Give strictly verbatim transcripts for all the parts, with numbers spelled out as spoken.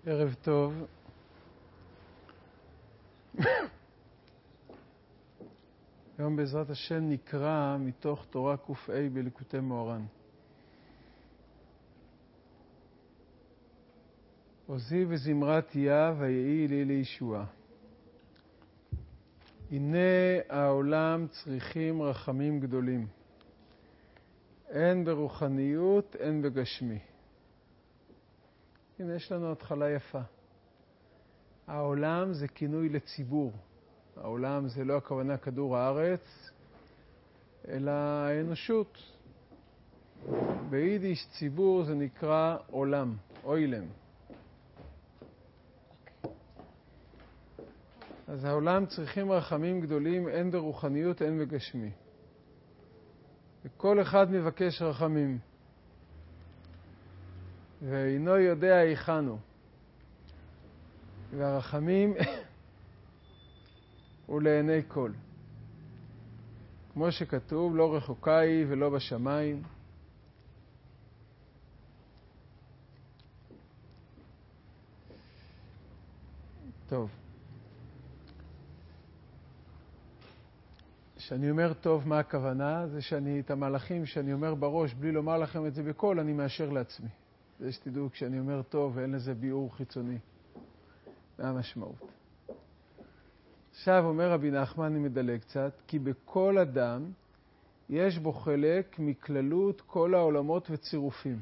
ערב טוב. היום בעזרת השם נקרא מתוך תורה ק"א בליקוטי מוהר"ן. עוזי וזמרת יה ויהי לי לישועה. הנה העולם צריכים רחמים גדולים, הן ברוחניות הן בגשמי. הנה יש לנו התחלה יפה. העולם זה כינוי לציבור. העולם זה לא הכוונה כדור הארץ, אלא האנושות. ביידיש ציבור זה נקרא עולם, אוילם. אז העולם צריכים רחמים גדולים, הן ברוחניות הן בגשמי. וכל אחד מבקש רחמים. ואינו יודע היכנו. והרחמים הוא לעיני כל. כמו שכתוב, לא רחוקה היא ולא בשמיים. טוב. כשאני אומר טוב, מה הכוונה? זה שאני, את המהלכים שאני אומר בראש, בלי לומר לכם את זה בקול, אני מאשר לעצמי. זה שתדעו, כשאני אומר טוב, ואין לזה ביאור חיצוני. מה המשמעות? עכשיו אומר רבי נחמן, אני מדלג קצת, כי בכל אדם יש בו חלק מכללות כל העולמות וצירופים.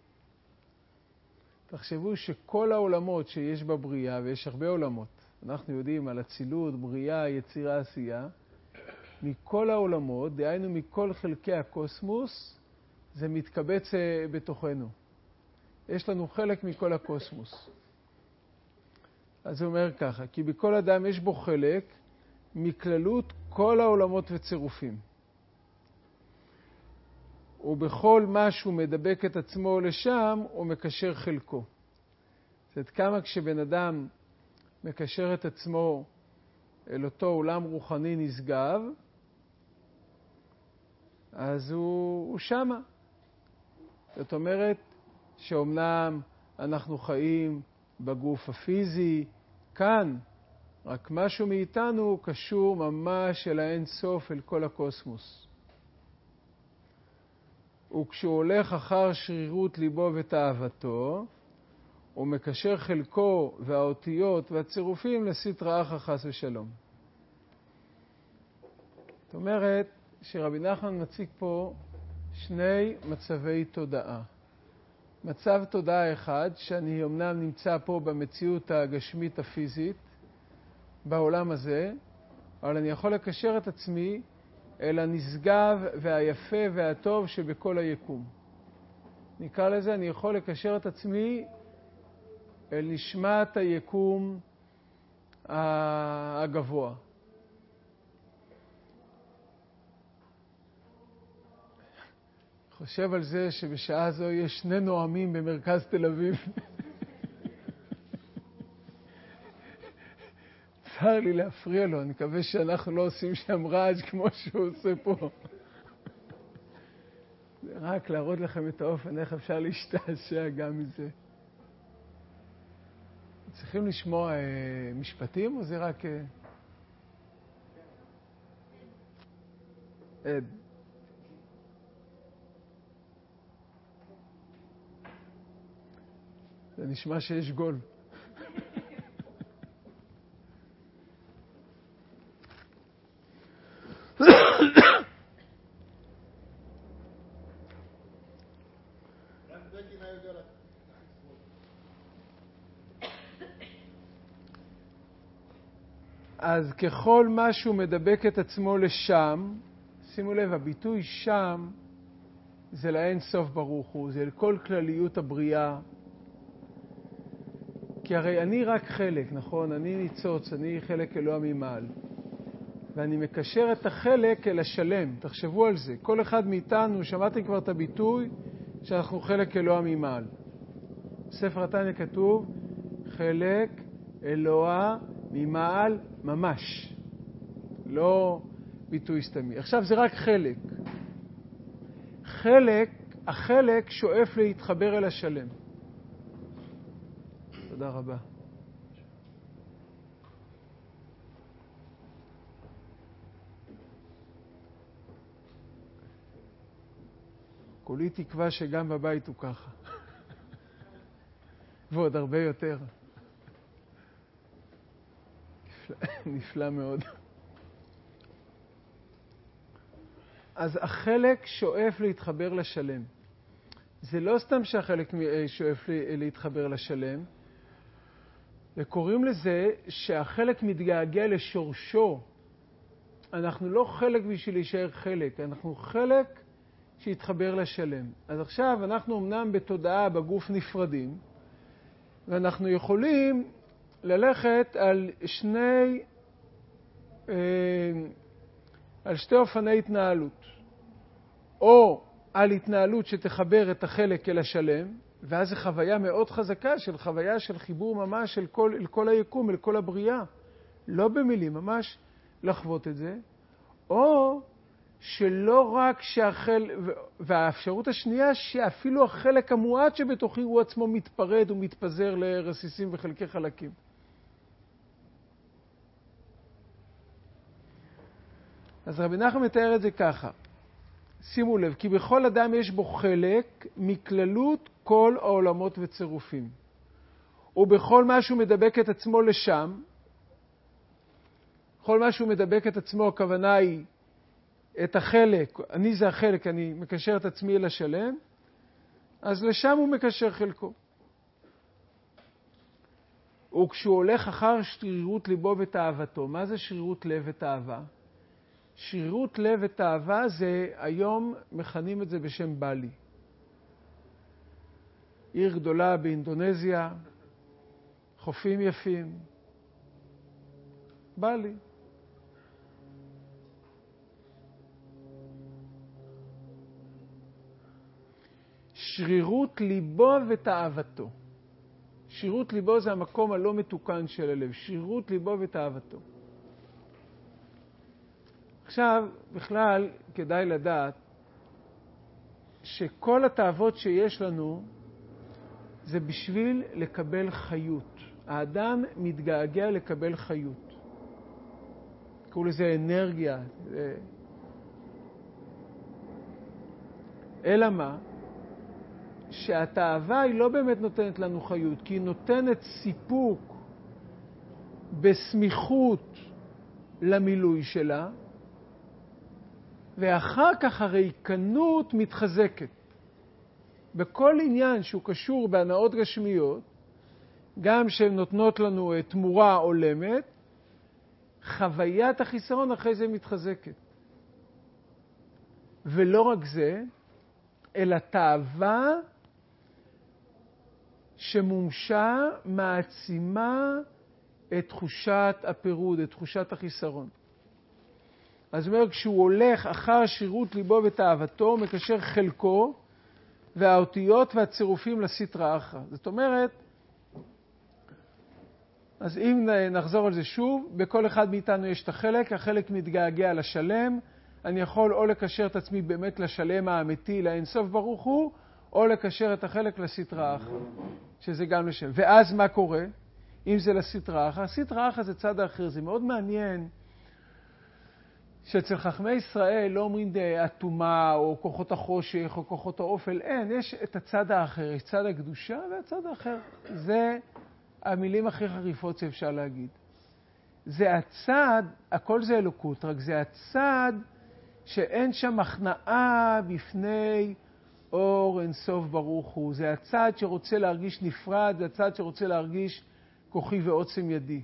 תחשבו שכל העולמות שיש בבריאה, ויש הרבה עולמות, אנחנו יודעים על אצילות, בריאה, יצירה, עשייה, מכל העולמות, דהיינו מכל חלקי הקוסמוס, זה מתקבץ בתוכנו. יש לנו חלק מכל הקוסמוס. אז הוא אומר ככה, כי בכל אדם יש בו חלק מכללות כל העולמות וצירופים. ובכל מה שהוא מדבק את עצמו לשם, הוא מקשר חלקו. זאת אומרת, כמה כשבן אדם מקשר את עצמו אל אותו עולם רוחני נשגב, אז הוא, הוא שמה. זאת אומרת שאומנם אנחנו חיים בגוף הפיזי, כאן, רק משהו מאיתנו קשור ממש אל האין סוף, אל כל הקוסמוס. וכשהוא הולך אחר שרירות ליבו ותאוותו, הוא מקשר חלקו והאותיות והצירופים לסטרא אחרא חס ושלום. זאת אומרת שרבי נחמן מציג פה שני מצבי תודעה. מצב תודעה אחד, שאני אמנם נמצא פה במציאות הגשמית הפיזית, בעולם הזה, אבל אני יכול לקשר את עצמי אל הנשגב והיפה והטוב שבכל היקום. נקרא לזה, אני יכול לקשר את עצמי אל נשמת היקום הגבוה. חושב על זה שבשעה זו יש שני נואמים במרכז תל אביב. צר לי להפריע לו, אני מקווה שאנחנו לא עושים שם רעש כמו שהוא עושה פה. זה רק להראות לכם את האופן, איך אפשר להשתעשע גם מזה. צריכים לשמוע אה, משפטים או זה רק... אה... עד. זה נשמע שיש גול. אז ככל משהו מדבק את עצמו לשם, שימו לב, הביטוי שם זה לאין סוף ברוך הוא, זה לכל כלליות הבריאה. כי הרי אני רק חלק, נכון? אני ניצוץ, אני חלק אלוה ממעל. ואני מקשר את החלק אל השלם. תחשבו על זה. כל אחד מאיתנו, שמעתם כבר את הביטוי שאנחנו חלק אלוה ממעל. בספר התניא כתוב, חלק אלוה ממעל ממש. לא ביטוי סתמי. עכשיו זה רק חלק. חלק, החלק שואף להתחבר אל השלם. תודה רבה. כולי תקווה שגם בבית הוא ככה. ועוד הרבה יותר. נפלא, נפלא מאוד. אז החלק שואף להתחבר לשלם. זה לא סתם שהחלק שואף להתחבר לשלם, וקוראים לזה שהחלק מתגעגע לשורשו. אנחנו לא חלק בשביל להישאר חלק, אנחנו חלק שיתחבר לשלם. אז עכשיו אנחנו אמנם בתודעה בגוף נפרדים, ואנחנו יכולים ללכת על שני, על שתי אופני התנהלות. או על התנהלות שתחבר את החלק אל השלם, ואז זו חוויה מאוד חזקה של חוויה של חיבור ממש של כל, אל כל היקום, אל כל הבריאה. לא במילים, ממש לחוות את זה. או שלא רק שהחל, והאפשרות השנייה שאפילו החלק המועט שבתוכי הוא עצמו מתפרד ומתפזר לרסיסים וחלקי חלקים. אז רבי נחמן מתאר את זה ככה. שימו לב, כי בכל אדם יש בו חלק מכללות כל העולמות וצירופים. ובכל מה שהוא מדבק את עצמו לשם, בכל מה שהוא מדבק את עצמו, הכוונה היא את החלק, אני זה החלק, אני מקשר את עצמי אל השלם, אז לשם הוא מקשר חלקו. וכשהוא הולך אחר שרירות ליבו ותאוותו, מה זה שרירות לב ותאווה? שרירות לב ותאווה זה, היום מכנים את זה בשם בלי. עיר גדולה באינדונזיה, חופים יפים. בלי. שרירות ליבו ותאוותו. שרירות ליבו זה המקום הלא מתוקן של הלב. שרירות ליבו ותאוותו. עכשיו, בכלל, כדאי לדעת שכל התאוות שיש לנו זה בשביל לקבל חיות. האדם מתגעגע לקבל חיות. קראו לזה אנרגיה. אלא מה? שהתאווה היא לא באמת נותנת לנו חיות, כי היא נותנת סיפוק בסמיכות למילוי שלה, ואחר כך הריקנות מתחזקת. בכל עניין שהוא קשור בהנאות גשמיות, גם שהן נותנות לנו תמורה עולמת, חוויית החיסרון אחרי זה מתחזקת. ולא רק זה, אלא תאווה שמומשה מעצימה את תחושת הפירוד, את תחושת החיסרון. אז זאת אומרת, כשהוא הולך אחר שירות ליבו ותאוותו, הוא מקשר חלקו והאותיות והצירופים לסטרא אחרא. זאת אומרת, אז אם נחזור על זה שוב, בכל אחד מאיתנו יש את החלק, החלק מתגעגע לשלם, אני יכול או לקשר את עצמי באמת לשלם האמיתי, לאינסוף ברוך הוא, או לקשר את החלק לסטרא אחרא, שזה גם לשם. ואז מה קורה? אם זה לסטרא אחרא, סטרא אחרא זה צד האחר, זה מאוד מעניין. שאצל חכמי ישראל לא אומרים אטומה או כוחות החושך או כוחות האופל, אין, יש את הצד האחר, יש צד הקדושה והצד האחר. זה המילים הכי חריפות שאפשר להגיד. זה הצד, הכל זה אלוקות, רק זה הצד שאין שם הכנעה בפני אור אינסוף ברוך הוא. זה הצד שרוצה להרגיש נפרד, זה הצד שרוצה להרגיש כוחי ועוצם ידי.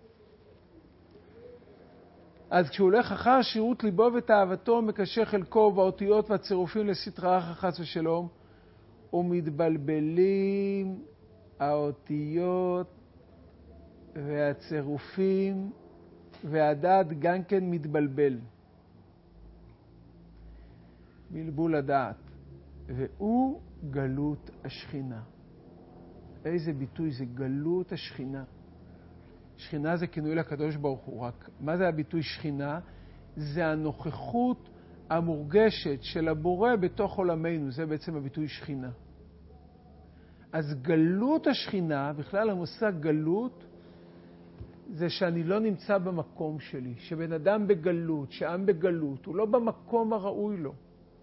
אז כשהוא הולך אחר שירות ליבו ותאוותו, מקשר חלקו והאותיות והצירופים לסטרא אחרא חס ושלום, ומתבלבלים האותיות והצירופים, והדעת גם כן מתבלבל. בלבול הדעת. והוא גלות השכינה. איזה ביטוי זה גלות השכינה. שכינה זה כינוי לקדוש ברוך הוא, רק מה זה הביטוי שכינה? זה הנוכחות המורגשת של הבורא בתוך עולמנו, זה בעצם הביטוי שכינה. אז גלות השכינה, בכלל המושג גלות, זה שאני לא נמצא במקום שלי, שבן אדם בגלות, שעם בגלות, הוא לא במקום הראוי לו.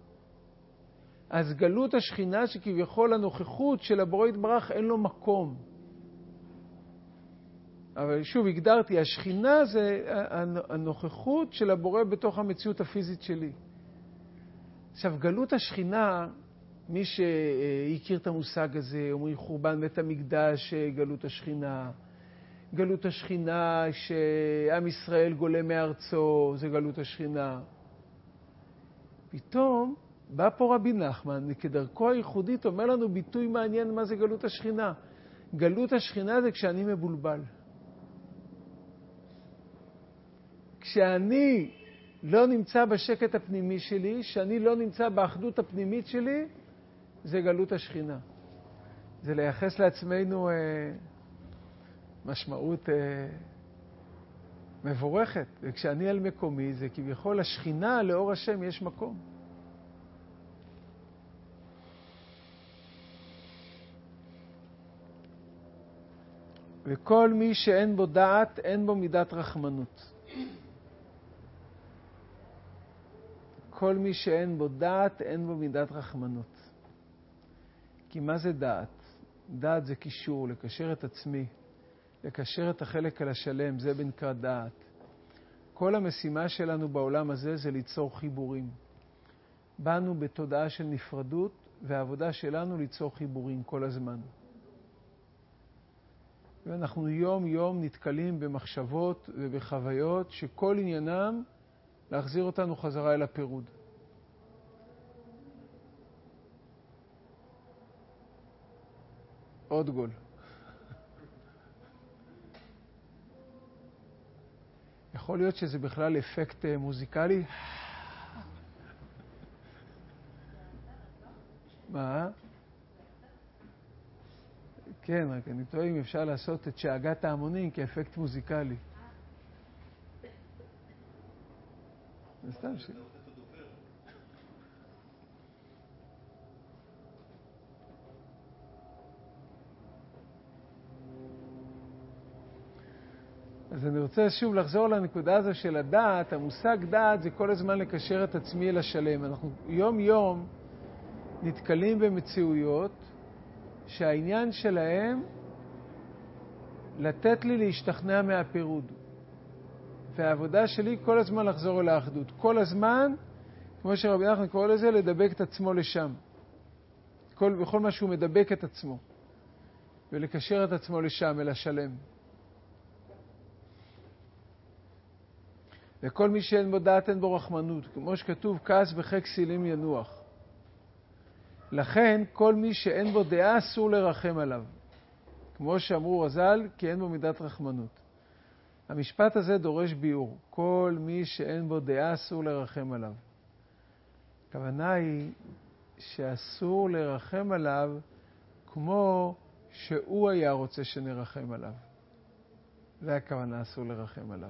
אז גלות השכינה שכביכול הנוכחות של הבורא יתברך אין לו מקום. אבל שוב הגדרתי, השכינה זה הנוכחות של הבורא בתוך המציאות הפיזית שלי. עכשיו, גלות השכינה, מי שהכיר את המושג הזה, אומרים חורבן בית המקדש, גלות השכינה. גלות השכינה שעם ישראל גולה מארצו, זה גלות השכינה. פתאום בא פה רבי נחמן, וכדרכו הייחודית אומר לנו ביטוי מעניין מה זה גלות השכינה. גלות השכינה זה כשאני מבולבל. כשאני לא נמצא בשקט הפנימי שלי, כשאני לא נמצא באחדות הפנימית שלי, זה גלות השכינה. זה לייחס לעצמנו אה, משמעות אה, מבורכת. וכשאני על מקומי, זה כביכול השכינה, לאור השם יש מקום. וכל מי שאין בו דעת, אין בו מידת רחמנות. כל מי שאין בו דעת, אין בו מידת רחמנות. כי מה זה דעת? דעת זה קישור, לקשר את עצמי, לקשר את החלק על השלם, זה בנקרא דעת. כל המשימה שלנו בעולם הזה זה ליצור חיבורים. באנו בתודעה של נפרדות, והעבודה שלנו ליצור חיבורים כל הזמן. ואנחנו יום יום נתקלים במחשבות ובחוויות שכל עניינם להחזיר אותנו חזרה אל הפירוד. עוד גול. יכול להיות שזה בכלל אפקט מוזיקלי? מה? כן, רק אני טועה אם אפשר לעשות את שאגת ההמונים כאפקט מוזיקלי. זה סתם ש... אז אני רוצה שוב לחזור לנקודה הזו של הדעת. המושג דעת זה כל הזמן לקשר את עצמי אל השלם. אנחנו יום יום נתקלים במציאויות שהעניין שלהם לתת לי להשתכנע מהפירוד. והעבודה שלי כל הזמן לחזור אל האחדות. כל הזמן, כמו שרבי נחמן קורא לזה, לדבק את עצמו לשם. כל, בכל מה שהוא מדבק את עצמו. ולקשר את עצמו לשם, אל השלם. וכל מי שאין בו דעת אין בו רחמנות. כמו שכתוב, כעס בחק סילים ינוח. לכן, כל מי שאין בו דעה אסור לרחם עליו. כמו שאמרו רז"ל, כי אין בו מידת רחמנות. המשפט הזה דורש ביאור. כל מי שאין בו דעה אסור לרחם עליו. הכוונה היא שאסור לרחם עליו כמו שהוא היה רוצה שנרחם עליו. זה הכוונה, אסור לרחם עליו.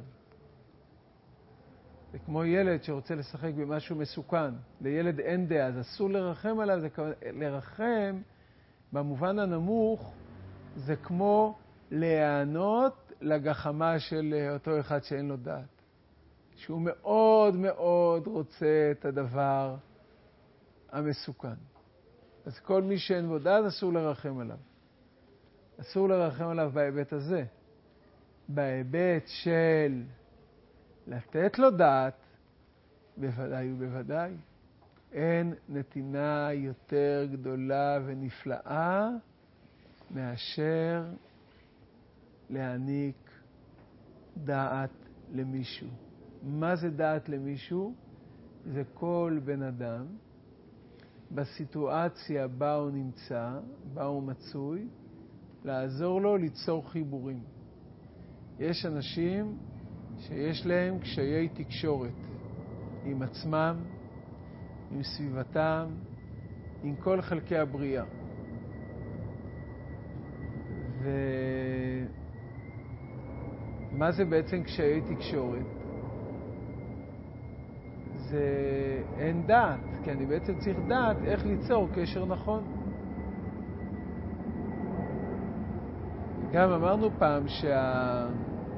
זה כמו ילד שרוצה לשחק במשהו מסוכן. לילד אין דעה, אז אסור לרחם עליו. זה כוונה, לרחם במובן הנמוך זה כמו להיענות לגחמה של אותו אחד שאין לו דעת. שהוא מאוד מאוד רוצה את הדבר המסוכן. אז כל מי שאין בו דעת אסור לרחם עליו. אסור לרחם עליו בהיבט הזה. בהיבט של לתת לו דעת, בוודאי ובוודאי. אין נתינה יותר גדולה ונפלאה מאשר להעניק דעת למישהו. מה זה דעת למישהו? זה כל בן אדם בסיטואציה בה הוא נמצא, בה הוא מצוי, לעזור לו ליצור חיבורים. יש אנשים שיש להם קשיי תקשורת עם עצמם, עם סביבתם, עם כל חלקי הבריאה. ומה זה בעצם קשיי תקשורת? זה אין דעת, כי אני בעצם צריך דעת איך ליצור קשר נכון. גם אמרנו פעם שה...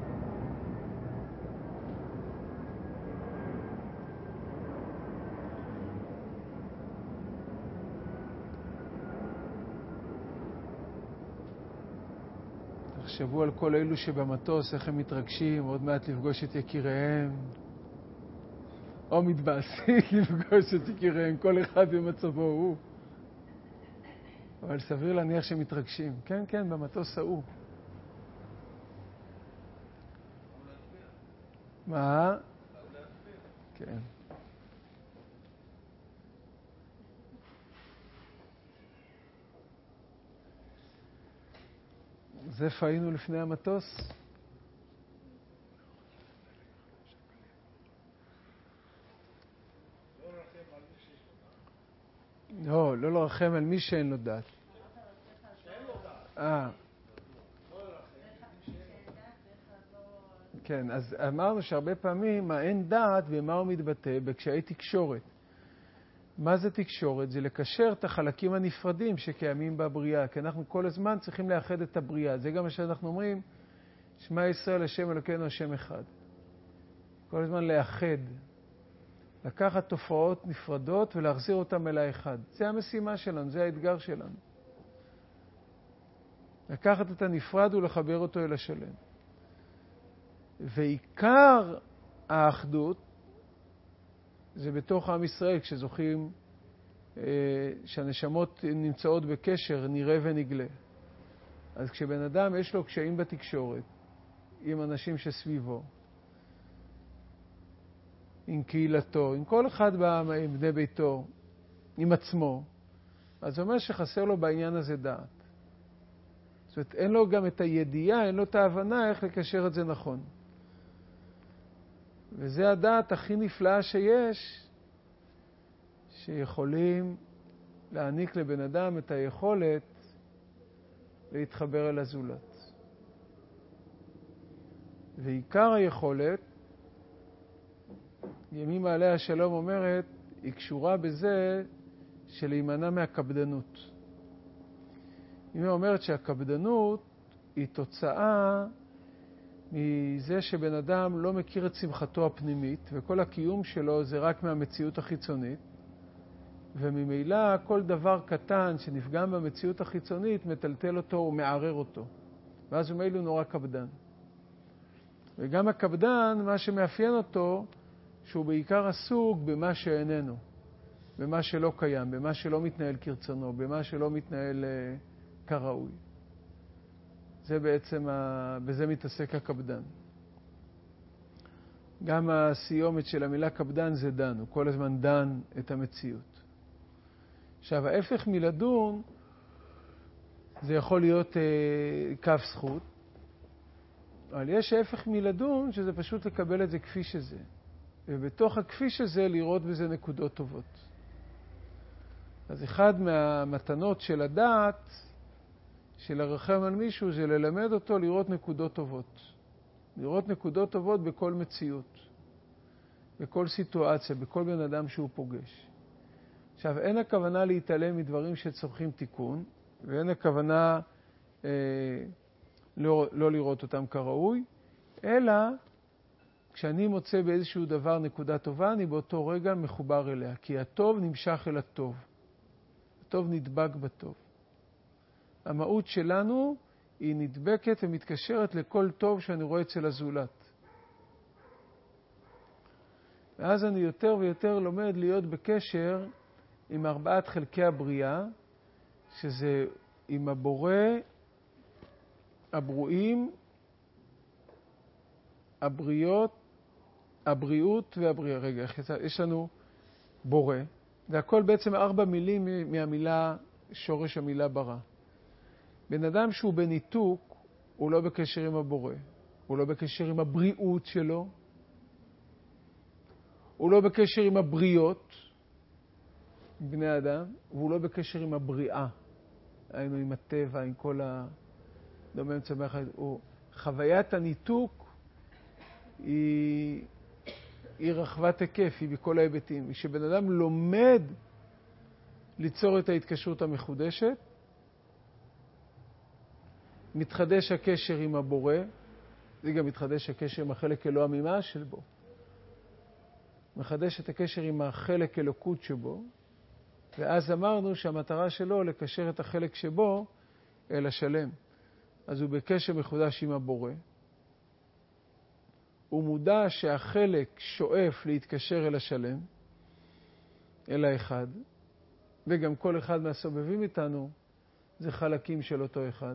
תחשבו על כל אלו שבמטוס, איך הם מתרגשים, עוד מעט לפגוש את יקיריהם, או מתבאסים לפגוש את יקיריהם, כל אחד במצבו הוא. אבל סביר להניח שמתרגשים. כן, כן, במטוס ההוא. מה? כן. אז איפה היינו לפני המטוס? לא, לא לרחם על מי שאין לו דעת. אה. כן, אז אמרנו שהרבה פעמים האין דעת ומה הוא מתבטא בקשיי תקשורת. מה זה תקשורת? זה לקשר את החלקים הנפרדים שקיימים בבריאה, כי אנחנו כל הזמן צריכים לאחד את הבריאה. זה גם מה שאנחנו אומרים, שמע ישראל השם אלוקינו השם אחד. כל הזמן לאחד, לקחת תופעות נפרדות ולהחזיר אותן אל האחד. זה המשימה שלנו, זה האתגר שלנו. לקחת את הנפרד ולחבר אותו אל השלם. ועיקר האחדות זה בתוך עם ישראל, כשזוכים שהנשמות נמצאות בקשר, נראה ונגלה. אז כשבן אדם יש לו קשיים בתקשורת, עם אנשים שסביבו, עם קהילתו, עם כל אחד עם בני ביתו, עם עצמו, אז זה אומר שחסר לו בעניין הזה דעת. זאת אומרת, אין לו גם את הידיעה, אין לו את ההבנה איך לקשר את זה נכון. וזה הדעת הכי נפלאה שיש, שיכולים להעניק לבן אדם את היכולת להתחבר אל הזולת. ועיקר היכולת, ימים עליה השלום אומרת, היא קשורה בזה של להימנע מהקפדנות. היא אומרת שהקפדנות היא תוצאה מזה שבן אדם לא מכיר את שמחתו הפנימית, וכל הקיום שלו זה רק מהמציאות החיצונית, וממילא כל דבר קטן שנפגם במציאות החיצונית מטלטל אותו ומערער אותו. ואז הוא מילא נורא קפדן. וגם הקפדן, מה שמאפיין אותו, שהוא בעיקר עסוק במה שאיננו, במה שלא קיים, במה שלא מתנהל כרצונו, במה שלא מתנהל uh, כראוי. זה בעצם, ה... בזה מתעסק הקפדן. גם הסיומת של המילה קפדן זה דן, הוא כל הזמן דן את המציאות. עכשיו, ההפך מלדון, זה יכול להיות uh, קו זכות, אבל יש ההפך מלדון, שזה פשוט לקבל את זה כפי שזה. ובתוך הכפי שזה לראות בזה נקודות טובות. אז אחד מהמתנות של הדעת, של הרחם על מישהו, זה ללמד אותו לראות נקודות טובות. לראות נקודות טובות בכל מציאות, בכל סיטואציה, בכל בן אדם שהוא פוגש. עכשיו, אין הכוונה להתעלם מדברים שצריכים תיקון, ואין הכוונה אה, לא, לא לראות אותם כראוי, אלא כשאני מוצא באיזשהו דבר נקודה טובה, אני באותו רגע מחובר אליה, כי הטוב נמשך אל הטוב. הטוב נדבק בטוב. המהות שלנו היא נדבקת ומתקשרת לכל טוב שאני רואה אצל הזולת. ואז אני יותר ויותר לומד להיות בקשר עם ארבעת חלקי הבריאה, שזה עם הבורא, הברואים, הבריות, הבריאות והבריאה. רגע, יש לנו בורא, והכל בעצם ארבע מילים מהמילה, שורש המילה ברא. בן אדם שהוא בניתוק, הוא לא בקשר עם הבורא, הוא לא בקשר עם הבריאות שלו, הוא לא בקשר עם הבריות, בני אדם, והוא לא בקשר עם הבריאה, היינו עם הטבע, עם כל הדומם צמח. חוויית הניתוק היא, היא רחבת היקף, היא בכל ההיבטים. כשבן אדם לומד ליצור את ההתקשרות המחודשת, מתחדש הקשר עם הבורא, זה גם מתחדש הקשר עם החלק אלוה המימה של בו. מחדש את הקשר עם החלק אלוקות שבו, ואז אמרנו שהמטרה שלו לקשר את החלק שבו אל השלם. אז הוא בקשר מחודש עם הבורא. הוא מודע שהחלק שואף להתקשר אל השלם, אל האחד, וגם כל אחד מהסובבים איתנו זה חלקים של אותו אחד.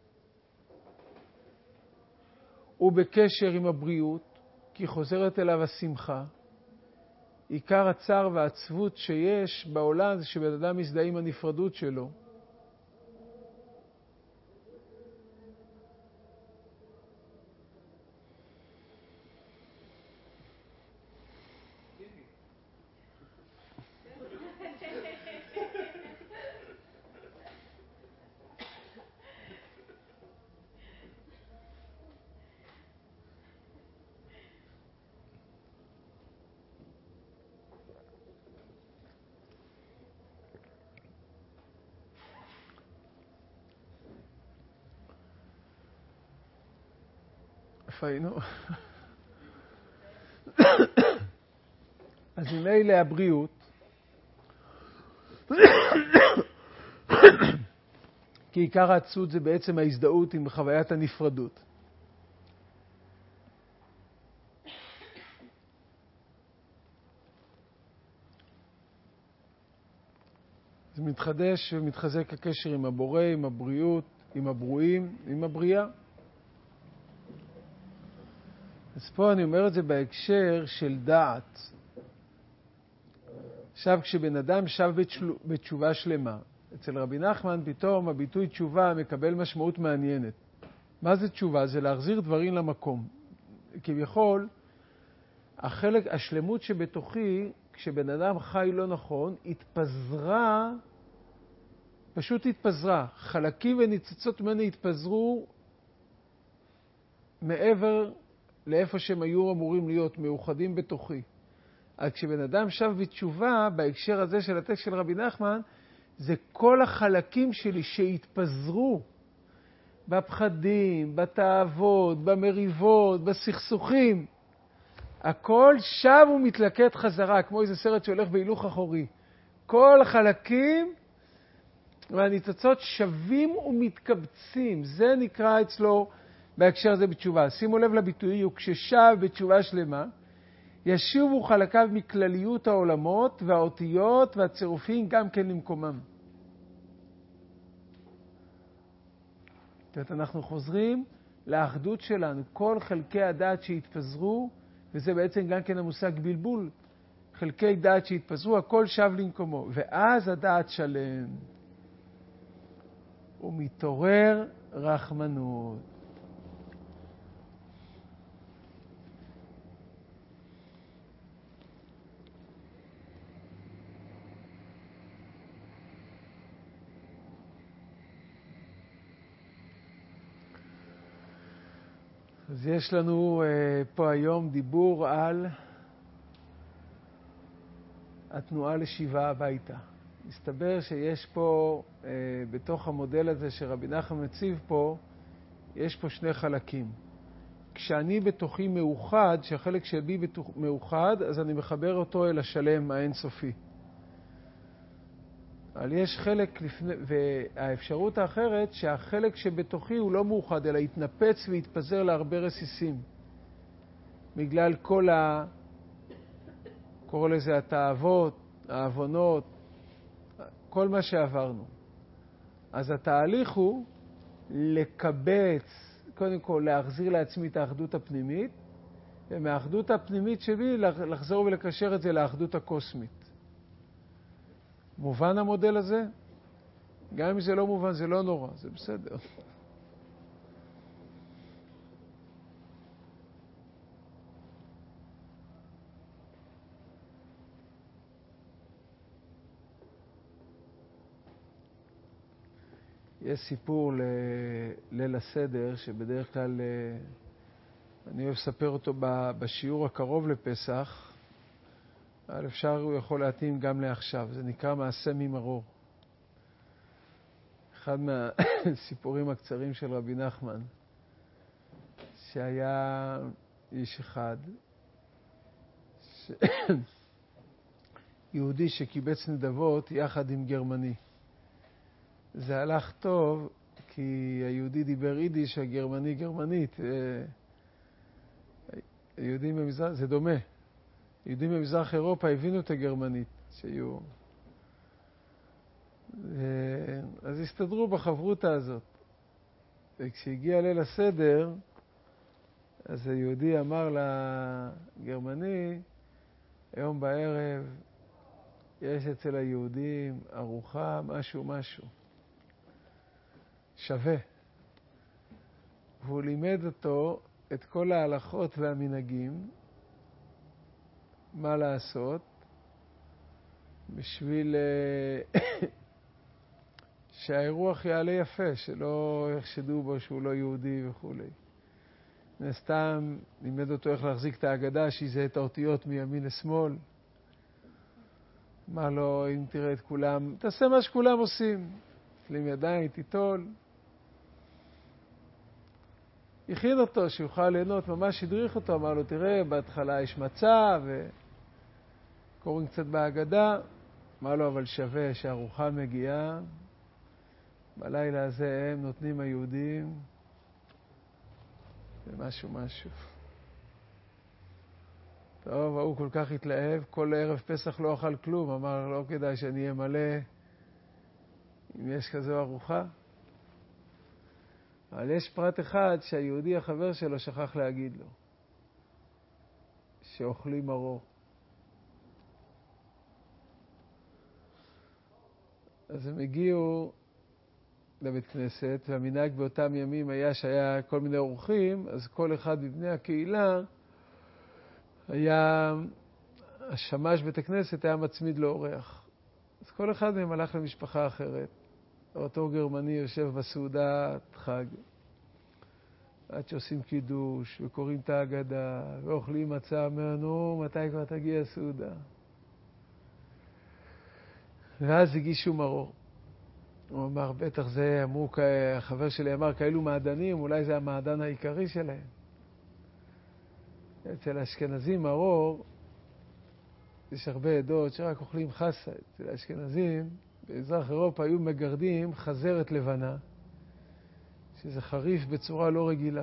הוא בקשר עם הבריאות, כי חוזרת אליו השמחה. עיקר הצער והעצבות שיש בעולם זה שבן אדם מזדהה עם הנפרדות שלו. איפה היינו? אז ממילא הבריאות, כי עיקר העצות זה בעצם ההזדהות עם חוויית הנפרדות. זה מתחדש ומתחזק הקשר עם הבורא, עם הבריאות, עם הברואים, עם הבריאה. אז פה אני אומר את זה בהקשר של דעת. עכשיו, כשבן אדם שב בתשובה שלמה, אצל רבי נחמן פתאום הביטוי תשובה מקבל משמעות מעניינת. מה זה תשובה? זה להחזיר דברים למקום. כביכול, החלק, השלמות שבתוכי, כשבן אדם חי לא נכון, התפזרה, פשוט התפזרה. חלקים וניצוצות ממנה התפזרו מעבר לאיפה שהם היו אמורים להיות, מאוחדים בתוכי. אז כשבן אדם שב בתשובה, בהקשר הזה של הטקסט של רבי נחמן, זה כל החלקים שלי שהתפזרו בפחדים, בתאוות, במריבות, בסכסוכים. הכל שב ומתלקט חזרה, כמו איזה סרט שהולך בהילוך אחורי. כל החלקים והניצוצות שווים ומתקבצים. זה נקרא אצלו בהקשר הזה בתשובה. שימו לב לביטוי, וכששב בתשובה שלמה, ישובו חלקיו מכלליות העולמות והאותיות והצירופים גם כן למקומם. זאת אומרת, אנחנו חוזרים לאחדות שלנו, כל חלקי הדעת שהתפזרו, וזה בעצם גם כן המושג בלבול, חלקי דעת שהתפזרו, הכל שב למקומו, ואז הדעת שלם. הוא מתעורר רחמנות. אז יש לנו uh, פה היום דיבור על התנועה לשיבה הביתה. מסתבר שיש פה, uh, בתוך המודל הזה שרבי נחמן מציב פה, יש פה שני חלקים. כשאני בתוכי מאוחד, שהחלק שבי בתוך, מאוחד, אז אני מחבר אותו אל השלם האינסופי. אבל יש חלק לפני, והאפשרות האחרת שהחלק שבתוכי הוא לא מאוחד, אלא יתנפץ ויתפזר להרבה רסיסים. בגלל כל ה... קורא לזה התאוות, האבונות, כל מה שעברנו. אז התהליך הוא לקבץ, קודם כל להחזיר לעצמי את האחדות הפנימית, ומהאחדות הפנימית שלי לחזור ולקשר את זה לאחדות הקוסמית. מובן המודל הזה? גם אם זה לא מובן, זה לא נורא, זה בסדר. יש סיפור לליל הסדר, שבדרך כלל אני אוהב לספר אותו בשיעור הקרוב לפסח, אבל אפשר, הוא יכול להתאים גם לעכשיו. זה נקרא מעשה ממרור. אחד מהסיפורים הקצרים של רבי נחמן, שהיה איש אחד, ש... יהודי שקיבץ נדבות יחד עם גרמני. זה הלך טוב, כי היהודי דיבר יידיש, הגרמני גרמנית. היהודים במזרח, זה דומה. יהודים במזרח אירופה הבינו את הגרמנית שהיו. אז הסתדרו בחברותה הזאת. וכשהגיע ליל הסדר, אז היהודי אמר לגרמני, היום בערב יש אצל היהודים ארוחה, משהו משהו. שווה. והוא לימד אותו את כל ההלכות והמנהגים, מה לעשות, בשביל שהאירוח יעלה יפה, שלא יחשדו בו שהוא לא יהודי וכו'. נסתם לימד אותו איך להחזיק את ההגדה, שיזהה את האותיות מימין לשמאל. מה לו, אם תראה את כולם, תעשה מה שכולם עושים. תלים ידיים, תיטול. הכין אותו שיוכל ליהנות, ממש הדריך אותו, אמר לו, תראה, בהתחלה יש מצה וקוראים קצת בהגדה. אמר לו, אבל שווה שהארוחה מגיעה. בלילה הזה הם נותנים היהודים. זה משהו משהו. טוב, הוא כל כך התלהב, כל ערב פסח לא אכל כלום, אמר, לא כדאי שאני אהיה מלא אם יש כזו ארוחה. אבל יש פרט אחד שהיהודי החבר שלו שכח להגיד לו, שאוכלים מרור. אז הם הגיעו לבית כנסת, והמנהג באותם ימים היה שהיה כל מיני אורחים, אז כל אחד מבני הקהילה היה, השמש בית הכנסת היה מצמיד לו אורח. אז כל אחד מהם הלך למשפחה אחרת. אותו גרמני יושב בסעודת חג, עד שעושים קידוש וקוראים את ההגדה ואוכלים מצה, אומר, נו, מתי כבר תגיע הסעודה? ואז הגישו מרור. הוא אמר, בטח זה, אמרו, החבר שלי אמר, כאלו מעדנים, אולי זה המעדן העיקרי שלהם. אצל האשכנזים מרור, יש הרבה עדות שרק אוכלים חסה. אצל האשכנזים, באזרח אירופה היו מגרדים חזרת לבנה, שזה חריף בצורה לא רגילה.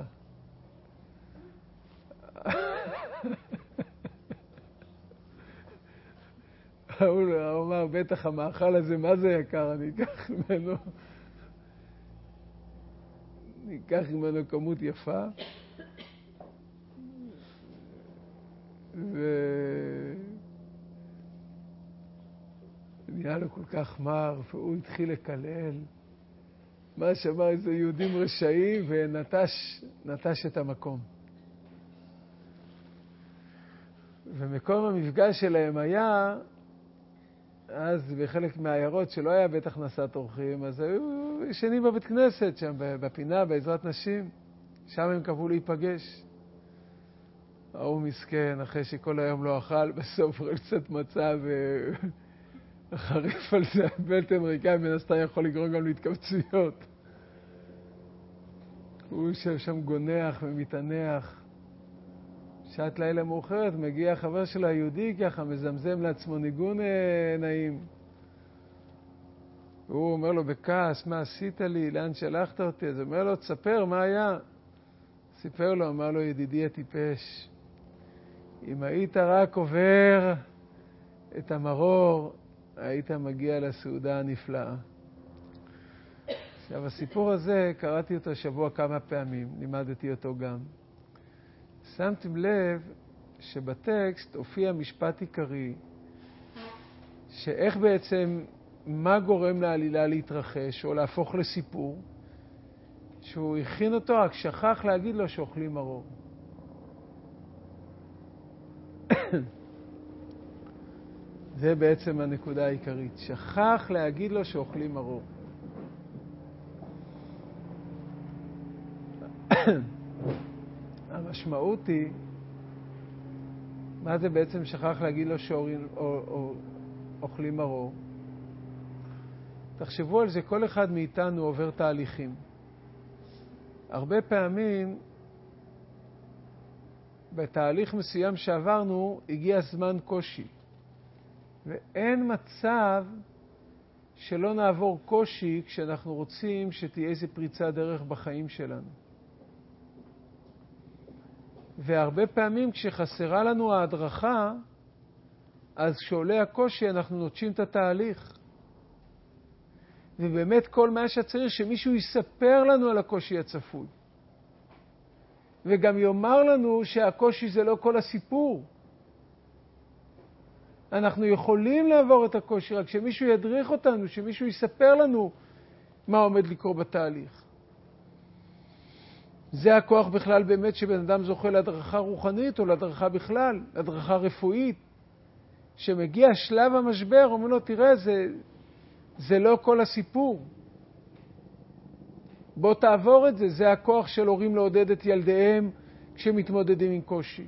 הוא אמר, בטח המאכל הזה, מה זה יקר? אני אקח ממנו, אני אקח ממנו כמות יפה. ונהיה לו כל כך מר, והוא התחיל לקלל. מה שאמר, איזה יהודים רשעים, ונטש נטש את המקום. ומקום המפגש שלהם היה, אז בחלק מהעיירות שלא היה בית הכנסת אורחים, אז היו ישנים בבית כנסת, שם בפינה, בעזרת נשים. שם הם קבעו להיפגש. ההוא מסכן, אחרי שכל היום לא אכל, בסוף רואה קצת מצה וחריף על זה, בלטן ריקה, מן הסתם יכול לגרום גם להתכווצויות. הוא יושב שם גונח ומתענח. שעת לילה מאוחרת, מגיע חבר שלו היהודי ככה, מזמזם לעצמו ניגון נעים. והוא אומר לו בכעס, מה עשית לי? לאן שלחת אותי? אז הוא אומר לו, תספר, מה היה? סיפר לו, אמר לו, ידידי הטיפש, אם היית רק עובר את המרור, היית מגיע לסעודה הנפלאה. עכשיו, הסיפור הזה, קראתי אותו שבוע כמה פעמים, לימדתי אותו גם. שמתם לב שבטקסט הופיע משפט עיקרי, שאיך בעצם, מה גורם לעלילה להתרחש או להפוך לסיפור, שהוא הכין אותו, רק שכח להגיד לו שאוכלים מרור. זה בעצם הנקודה העיקרית. שכח להגיד לו שאוכלים מרור. המשמעות היא, מה זה בעצם שכח להגיד לו שאוכלים מרור? תחשבו על זה, כל אחד מאיתנו עובר תהליכים. הרבה פעמים, בתהליך מסוים שעברנו, הגיע זמן קושי. ואין מצב שלא נעבור קושי כשאנחנו רוצים שתהיה איזו פריצה דרך בחיים שלנו. והרבה פעמים כשחסרה לנו ההדרכה, אז כשעולה הקושי אנחנו נוטשים את התהליך. ובאמת כל מה שצריך שמישהו יספר לנו על הקושי הצפוי. וגם יאמר לנו שהקושי זה לא כל הסיפור. אנחנו יכולים לעבור את הקושי, רק שמישהו ידריך אותנו, שמישהו יספר לנו מה עומד לקרות בתהליך. זה הכוח בכלל באמת שבן אדם זוכה להדרכה רוחנית או להדרכה בכלל, להדרכה רפואית. שמגיע שלב המשבר, אומרים לו, תראה, זה, זה לא כל הסיפור. בוא תעבור את זה, זה הכוח של הורים לעודד את ילדיהם כשמתמודדים עם קושי.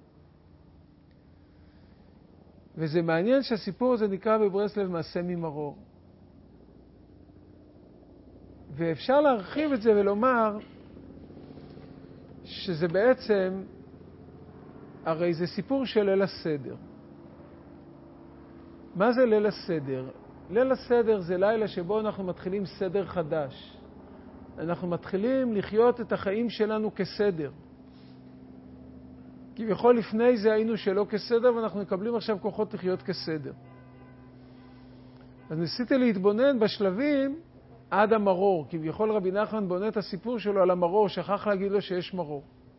וזה מעניין שהסיפור הזה נקרא בברסלב מעשה ממרור. ואפשר להרחיב את זה ולומר שזה בעצם, הרי זה סיפור של ליל הסדר. מה זה ליל הסדר? ליל הסדר זה לילה שבו אנחנו מתחילים סדר חדש. אנחנו מתחילים לחיות את החיים שלנו כסדר. כביכול לפני זה היינו שלא כסדר, ואנחנו מקבלים עכשיו כוחות לחיות כסדר. אז ניסיתי להתבונן בשלבים עד המרור. כביכול רבי נחמן בונה את הסיפור שלו על המרור, שכח להגיד לו שיש מרור.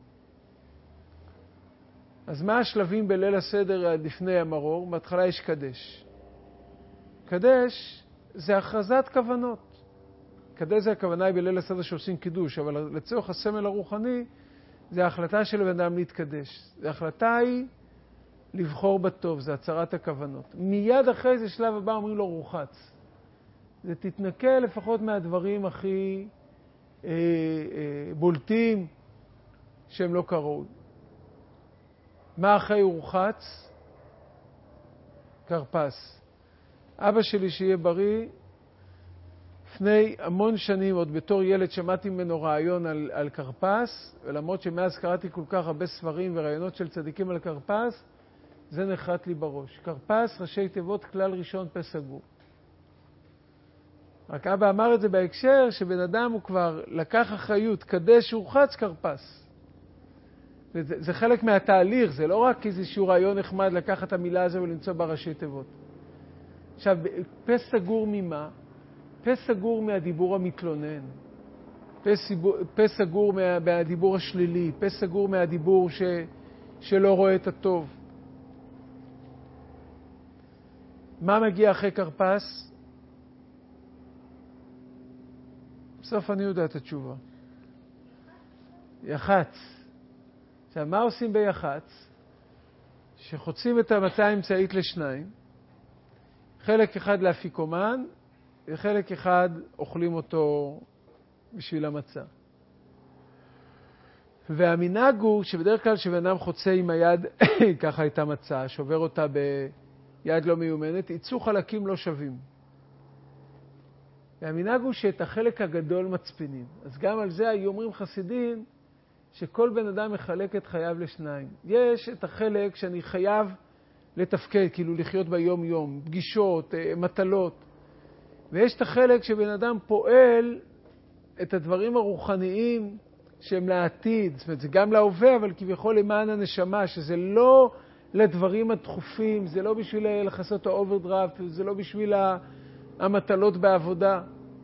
אז מה השלבים בליל הסדר עד לפני המרור? בהתחלה יש קדש. קדש זה הכרזת כוונות. קדש זה הכוונה היא בליל הסדר שעושים קידוש, אבל לצורך הסמל הרוחני זה ההחלטה של בן אדם להתקדש. ההחלטה היא לבחור בטוב, זה הצהרת הכוונות. מיד אחרי זה שלב הבא אומרים לו רוחץ. זה תתנקה לפחות מהדברים הכי אה, אה, בולטים שהם לא קראו. מה אחרי רוחץ? קרפס. אבא שלי שיהיה בריא, לפני המון שנים, עוד בתור ילד, שמעתי ממנו רעיון על, על קרפס, ולמרות שמאז קראתי כל כך הרבה ספרים ורעיונות של צדיקים על קרפס, זה נחרט לי בראש. קרפס, ראשי תיבות, כלל ראשון פה סגור. רק אבא אמר את זה בהקשר שבן אדם הוא כבר לקח אחריות, קדש ורחץ קרפס. זה, זה חלק מהתהליך, זה לא רק איזשהו רעיון נחמד לקחת את המילה הזו ולמצוא בה ראשי תיבות. עכשיו, פה סגור ממה? פה סגור מהדיבור המתלונן, פה, סיבור, פה סגור מה, מהדיבור השלילי, פה סגור מהדיבור ש, שלא רואה את הטוב. מה מגיע אחרי קרפס? בסוף אני יודע את התשובה. יחץ. עכשיו, מה עושים ביחץ? שחוצים את המצה האמצעית לשניים, חלק אחד לאפיקומן, וחלק אחד אוכלים אותו בשביל המצה. והמנהג הוא שבדרך כלל שבן אדם חוצה עם היד, ככה הייתה מצה, שובר אותה ביד לא מיומנת, יצאו חלקים לא שווים. והמנהג הוא שאת החלק הגדול מצפינים. אז גם על זה היו אומרים חסידים, שכל בן אדם מחלק את חייו לשניים. יש את החלק שאני חייב לתפקד, כאילו לחיות ביום יום, פגישות, מטלות. ויש את החלק שבן אדם פועל את הדברים הרוחניים שהם לעתיד. זאת אומרת, זה גם להווה, אבל כביכול למען הנשמה, שזה לא לדברים הדחופים, זה לא בשביל לחסות את האוברדרפט, זה לא בשביל המטלות בעבודה.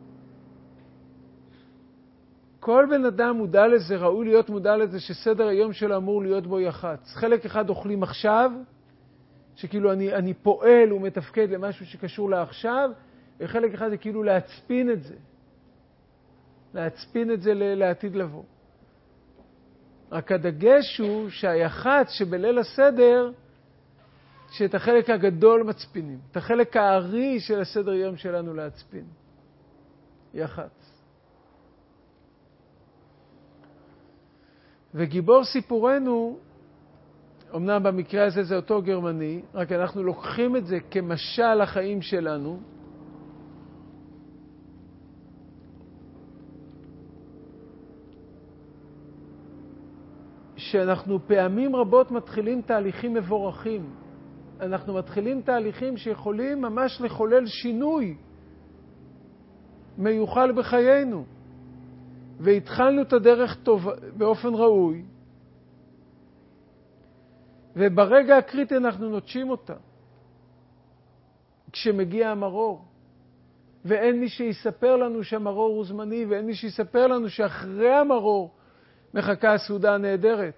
כל בן אדם מודע לזה, ראוי להיות מודע לזה שסדר היום שלו אמור להיות בו יחץ. חלק אחד אוכלים עכשיו, שכאילו אני, אני פועל ומתפקד למשהו שקשור לעכשיו, וחלק אחד זה כאילו להצפין את זה. להצפין את זה לעתיד לבוא. רק הדגש הוא שהיחץ שבליל הסדר, שאת החלק הגדול מצפינים. את החלק הארי של הסדר יום שלנו להצפין. יחץ. וגיבור סיפורנו, אמנם במקרה הזה זה אותו גרמני, רק אנחנו לוקחים את זה כמשל לחיים שלנו, שאנחנו פעמים רבות מתחילים תהליכים מבורכים. אנחנו מתחילים תהליכים שיכולים ממש לחולל שינוי מיוחל בחיינו. והתחלנו את הדרך טוב, באופן ראוי, וברגע הקריטי אנחנו נוטשים אותה. כשמגיע המרור, ואין מי שיספר לנו שהמרור הוא זמני, ואין מי שיספר לנו שאחרי המרור מחכה הסעודה הנהדרת.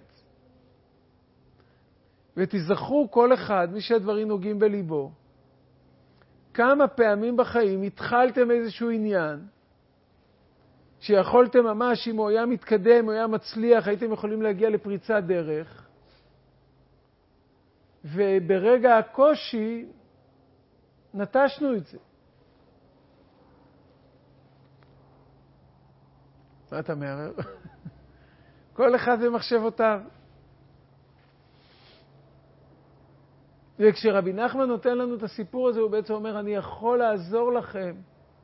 ותזכרו כל אחד, מי שהדברים נוגעים בליבו, כמה פעמים בחיים התחלתם איזשהו עניין, שיכולתם ממש, אם הוא היה מתקדם, הוא היה מצליח, הייתם יכולים להגיע לפריצת דרך, וברגע הקושי נטשנו את זה. מה אתה מערער? כל אחד במחשבותיו. וכשרבי נחמן נותן לנו את הסיפור הזה, הוא בעצם אומר, אני יכול לעזור לכם.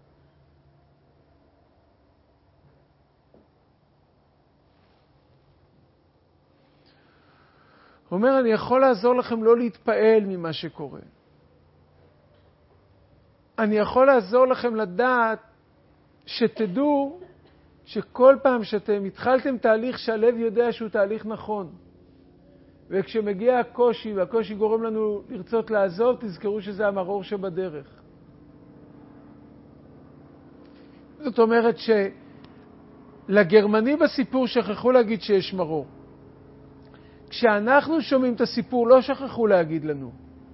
הוא אומר, אני יכול לעזור לכם לא להתפעל ממה שקורה. אני יכול לעזור לכם לדעת שתדעו שכל פעם שאתם התחלתם תהליך שהלב יודע שהוא תהליך נכון. וכשמגיע הקושי, והקושי גורם לנו לרצות לעזוב, תזכרו שזה המרור שבדרך. זאת אומרת שלגרמני בסיפור שכחו להגיד שיש מרור. כשאנחנו שומעים את הסיפור, לא שכחו להגיד לנו.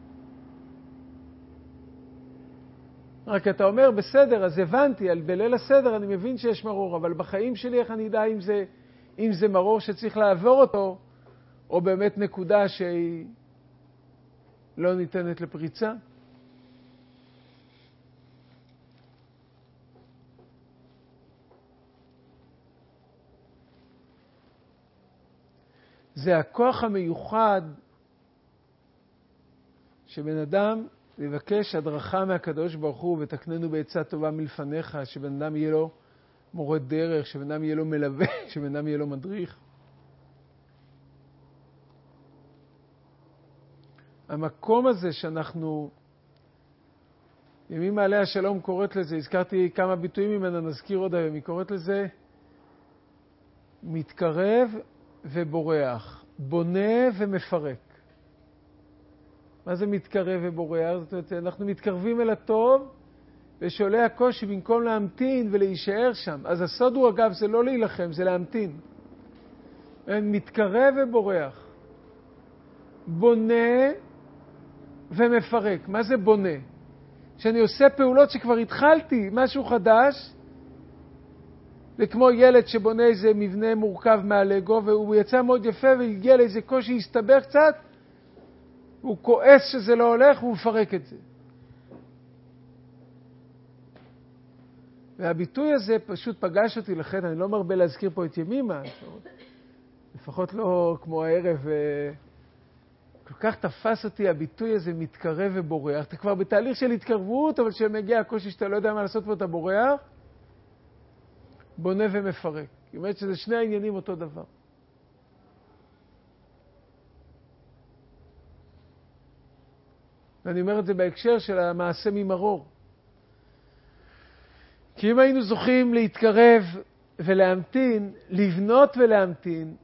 רק אתה אומר, בסדר, אז הבנתי, בליל הסדר אני מבין שיש מרור, אבל בחיים שלי איך אני אדע אם זה, אם זה מרור שצריך לעבור אותו, או באמת נקודה שהיא לא ניתנת לפריצה? זה הכוח המיוחד שבן אדם לבקש הדרכה מהקדוש ברוך הוא ותקננו בעצה טובה מלפניך, שבן אדם יהיה לו מורה דרך, שבן אדם יהיה לו מלווה, שבן אדם יהיה לו מדריך. המקום הזה שאנחנו, ימים מעלה השלום קוראת לזה, הזכרתי כמה ביטויים ממנה, נזכיר עוד היום, היא קוראת לזה מתקרב ובורח, בונה ומפרק. מה זה מתקרב ובורח? זאת אומרת, אנחנו מתקרבים אל הטוב, ושעולה הקושי במקום להמתין ולהישאר שם. אז הסוד הוא, אגב, זה לא להילחם, זה להמתין. מתקרב ובורח. בונה ומפרק. מה זה בונה? שאני עושה פעולות שכבר התחלתי, משהו חדש, וכמו ילד שבונה איזה מבנה מורכב מהלגו, והוא יצא מאוד יפה והגיע לאיזה קושי, הסתבך קצת, הוא כועס שזה לא הולך, והוא מפרק את זה. והביטוי הזה פשוט פגש אותי לכן, אני לא מרבה להזכיר פה את ימימה, לפחות לא כמו הערב, כל כך תפס אותי הביטוי הזה, מתקרב ובורח. אתה כבר בתהליך של התקרבות, אבל כשמגיע הקושי שאתה לא יודע מה לעשות פה, אתה בורח, בונה ומפרק. זאת אומרת שזה שני העניינים אותו דבר. ואני אומר את זה בהקשר של המעשה ממרור. כי אם היינו זוכים להתקרב ולהמתין, לבנות ולהמתין,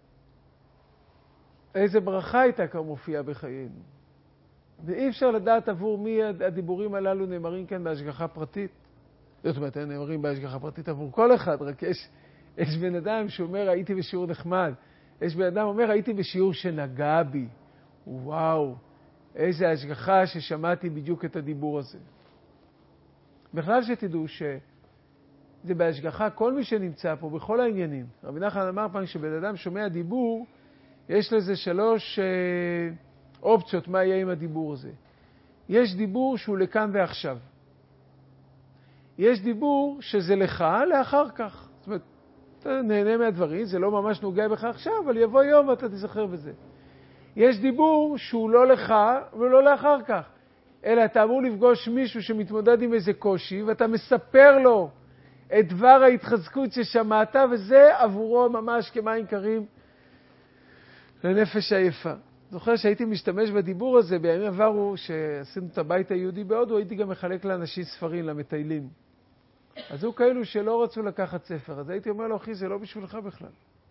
איזה ברכה הייתה כבר מופיעה בחיינו. ואי אפשר לדעת עבור מי הדיבורים הללו נאמרים כאן בהשגחה פרטית. זאת אומרת, הם נאמרים בהשגחה פרטית עבור כל אחד, רק יש, יש בן אדם שאומר, הייתי בשיעור נחמד. יש בן אדם אומר, הייתי בשיעור שנגע בי. וואו, איזה השגחה ששמעתי בדיוק את הדיבור הזה. בכלל שתדעו שזה בהשגחה כל מי שנמצא פה, בכל העניינים. רבי נחמן אמר פעם, שבן אדם שומע דיבור, יש לזה שלוש אה, אופציות מה יהיה עם הדיבור הזה. יש דיבור שהוא לכאן ועכשיו. יש דיבור שזה לך לאחר כך. זאת אומרת, אתה נהנה מהדברים, זה לא ממש נוגע בך עכשיו, אבל יבוא יום ואתה תזכר בזה. יש דיבור שהוא לא לך ולא לאחר כך, אלא אתה אמור לפגוש מישהו שמתמודד עם איזה קושי, ואתה מספר לו את דבר ההתחזקות ששמעת, וזה עבורו ממש כמים קרים לנפש עייפה. זוכר שהייתי משתמש בדיבור הזה בימים עברו, שעשינו את הבית היהודי בהודו, הייתי גם מחלק לאנשים ספרים, למטיילים. אז הוא כאלו שלא רצו לקחת ספר, אז הייתי אומר לו, אחי, זה לא בשבילך בכלל.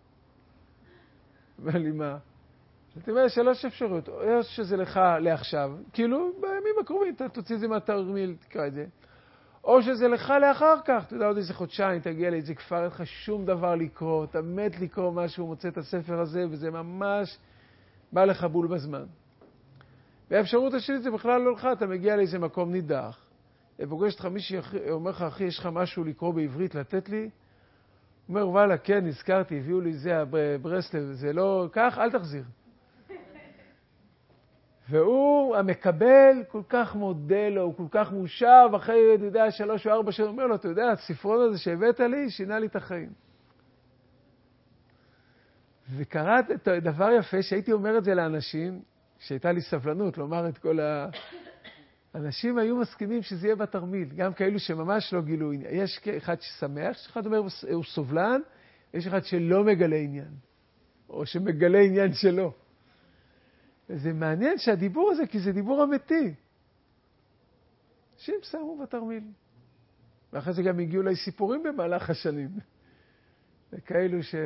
אומר לי, מה? הייתי אומר, שלוש אפשרויות, או שזה לך לעכשיו, כאילו בימים הקרובים, אתה תוציא את זה מהתרמיל, תקרא את זה. או שזה לך לאחר כך, אתה יודע, עוד איזה חודשיים, תגיע לאיזה כפר, אין לך שום דבר לקרוא, אתה מת לקרוא משהו, מוצא את הספר הזה, וזה ממש בא לך בול בזמן. והאפשרות השני זה בכלל לא לך, אתה מגיע לאיזה מקום נידח, ופוגש לך מישהי, אומר לך, אחי, יש לך משהו לקרוא בעברית, לתת לי? הוא אומר, וואלה, כן, נזכרתי, הביאו לי זה, ברסלב, זה לא, כך, אל תחזיר. והוא המקבל כל כך מודה לו, הוא כל כך מאושר, ואחרי, אתה יודע, שלוש או ארבע שנים, אומר לו, אתה יודע, הספרון הזה שהבאת לי, שינה לי את החיים. וקראת את הדבר יפה, שהייתי אומר את זה לאנשים, שהייתה לי סבלנות לומר את כל ה... אנשים היו מסכימים שזה יהיה בתרמיל, גם כאלו שממש לא גילו עניין. יש אחד ששמח, יש אחד אומר, הוא סובלן, יש אחד שלא מגלה עניין, או שמגלה עניין שלו. וזה מעניין שהדיבור הזה, כי זה דיבור אמיתי. אנשים שמו בתרמיל. ואחרי זה גם הגיעו לי סיפורים במהלך השנים. וכאלו ש...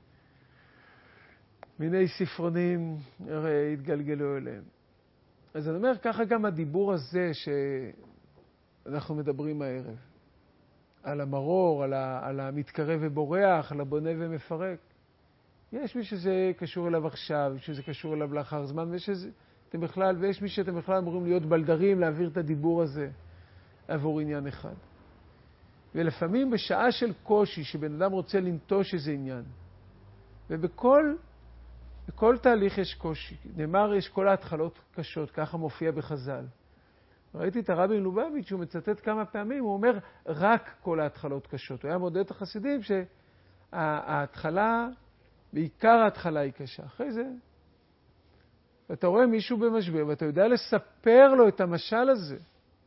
מיני ספרונים התגלגלו אליהם. אז אני אומר, ככה גם הדיבור הזה שאנחנו מדברים הערב. על המרור, על, ה... על המתקרב ובורח, על הבונה ומפרק. יש מי שזה קשור אליו עכשיו, יש מי שזה קשור אליו לאחר זמן, ויש, שזה, אתם בכלל, ויש מי שאתם בכלל אמורים להיות בלדרים, להעביר את הדיבור הזה עבור עניין אחד. ולפעמים בשעה של קושי, שבן אדם רוצה לנטוש איזה עניין, ובכל בכל תהליך יש קושי. נאמר, יש כל ההתחלות קשות, ככה מופיע בחז"ל. ראיתי את הרבי מלובביץ', הוא מצטט כמה פעמים, הוא אומר, רק כל ההתחלות קשות. הוא היה מודד את החסידים שההתחלה... בעיקר ההתחלה היא קשה. אחרי זה, ואתה רואה מישהו במשבר, ואתה יודע לספר לו את המשל הזה.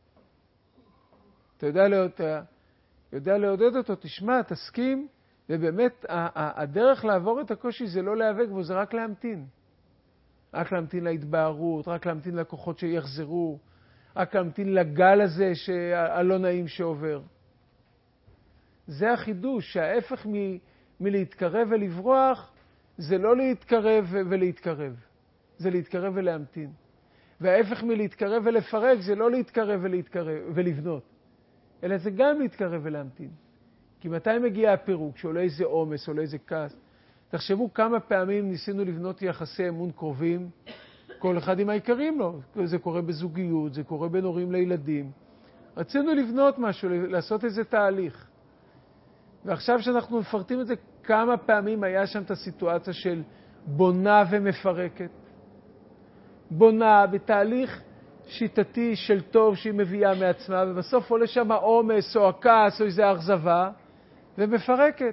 אתה יודע, לא, אתה יודע לעודד אותו, תשמע, תסכים, ובאמת הדרך לעבור את הקושי זה לא להיאבק בו, זה רק להמתין. רק להמתין להתבהרות, רק להמתין לכוחות שיחזרו, רק להמתין לגל הזה הלא נעים שעובר. זה החידוש, שההפך מ... מלהתקרב ולברוח, זה לא להתקרב ולהתקרב, זה להתקרב ולהמתין. וההפך מלהתקרב ולפרק, זה לא להתקרב ולהתקרב ולבנות, אלא זה גם להתקרב ולהמתין. כי מתי מגיע הפירוק, שעולה איזה עומס, עולה איזה כעס? תחשבו כמה פעמים ניסינו לבנות יחסי אמון קרובים, כל אחד עם העיקרים לו. זה קורה בזוגיות, זה קורה בין הורים לילדים. רצינו לבנות משהו, לעשות איזה תהליך. ועכשיו שאנחנו מפרטים את זה, כמה פעמים היה שם את הסיטואציה של בונה ומפרקת. בונה בתהליך שיטתי של טוב שהיא מביאה מעצמה, ובסוף עולה שם העומס או הכעס או איזו אכזבה, ומפרקת.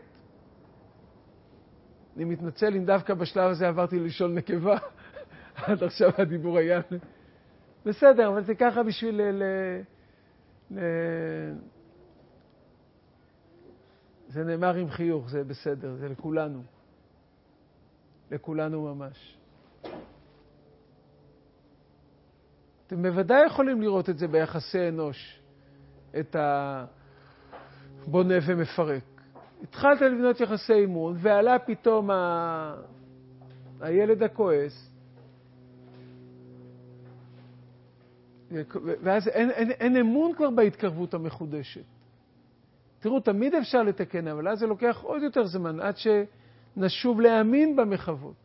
אני מתנצל אם דווקא בשלב הזה עברתי לשאול נקבה, עד עכשיו הדיבור היה... בסדר, אבל זה ככה בשביל ל... ל... זה נאמר עם חיוך, זה בסדר, זה לכולנו. לכולנו ממש. אתם בוודאי יכולים לראות את זה ביחסי אנוש, את הבונה ומפרק. התחלת לבנות יחסי אימון, ועלה פתאום ה... הילד הכועס, ואז אין, אין, אין אמון כבר בהתקרבות המחודשת. תראו, תמיד אפשר לתקן, אבל אז זה לוקח עוד יותר זמן, עד שנשוב להאמין במחוות.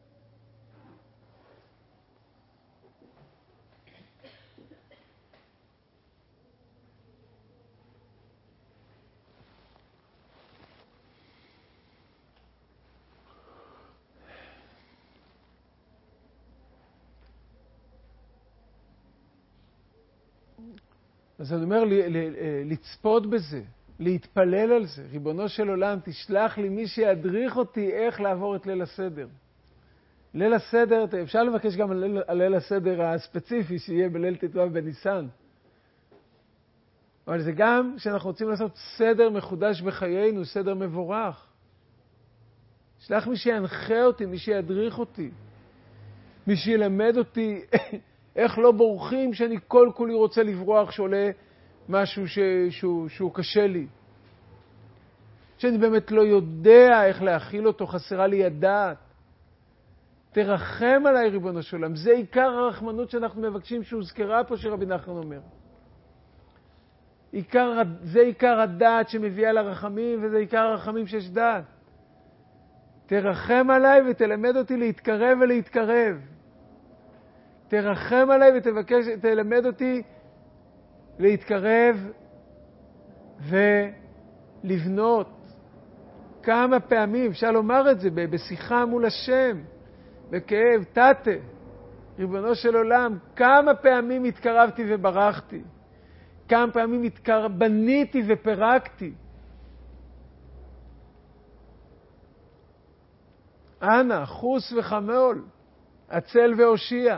אז אני אומר, לצפות בזה, להתפלל על זה. ריבונו של עולם, תשלח לי מי שידריך אותי איך לעבור את ליל הסדר. ליל הסדר, אפשר לבקש גם על ליל הסדר הספציפי שיהיה בליל תתווה בניסן. אבל זה גם שאנחנו רוצים לעשות סדר מחודש בחיינו, סדר מבורך. שלח מי שינחה אותי, מי שידריך אותי. מי שילמד אותי איך לא בורחים, שאני כל כולי רוצה לברוח שעולה משהו ש... שהוא, שהוא קשה לי. שאני באמת לא יודע איך להכיל אותו, חסרה לי הדעת. תרחם עליי, ריבונו של עולם. זה עיקר הרחמנות שאנחנו מבקשים שהוזכרה פה, שרבי נחמן אומר. עיקר, זה עיקר הדעת שמביאה לרחמים, וזה עיקר הרחמים שיש דעת. תרחם עליי ותלמד אותי להתקרב ולהתקרב. תרחם עליי ותבקש, תלמד אותי להתקרב ולבנות. כמה פעמים אפשר לומר את זה בשיחה מול השם, בכאב, תתה, ריבונו של עולם, כמה פעמים התקרבתי וברחתי, כמה פעמים התקר... בניתי ופרקתי. אנא, חוס וחמול, עצל והושיע.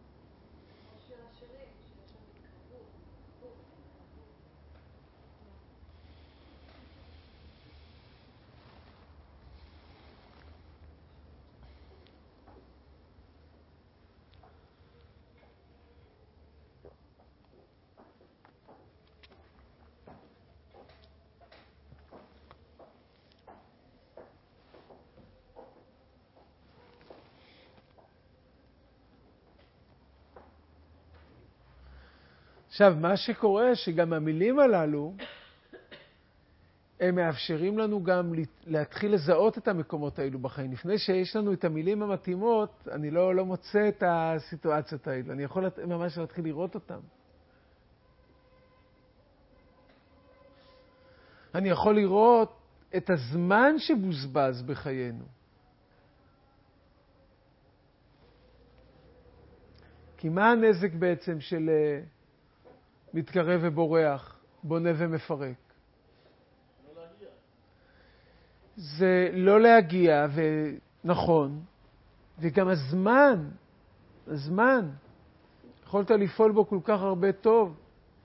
עכשיו, מה שקורה, שגם המילים הללו, הם מאפשרים לנו גם להתחיל לזהות את המקומות האלו בחיים. לפני שיש לנו את המילים המתאימות, אני לא, לא מוצא את הסיטואציות האלו. אני יכול ממש להתחיל לראות אותם. אני יכול לראות את הזמן שבוזבז בחיינו. כי מה הנזק בעצם של מתקרב ובורח, בונה ומפרק? לא להגיע. זה לא להגיע, ונכון, וגם הזמן, הזמן, יכולת לפעול בו כל כך הרבה טוב.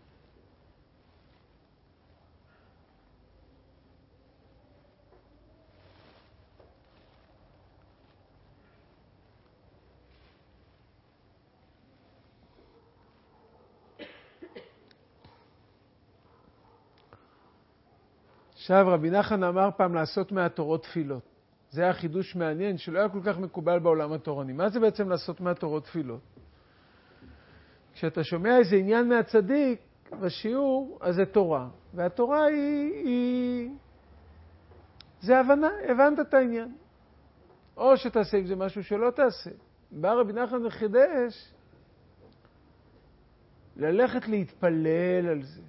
עכשיו, רבי נחמן אמר פעם לעשות מהתורות תפילות. זה היה חידוש מעניין שלא היה כל כך מקובל בעולם התורני. מה זה בעצם לעשות מהתורות תפילות? כשאתה שומע איזה עניין מהצדיק בשיעור, אז זה תורה. והתורה היא, היא... זה הבנה, הבנת את העניין. או שתעשה עם זה משהו שלא תעשה. בא רבי נחמן וחידש ללכת להתפלל על זה.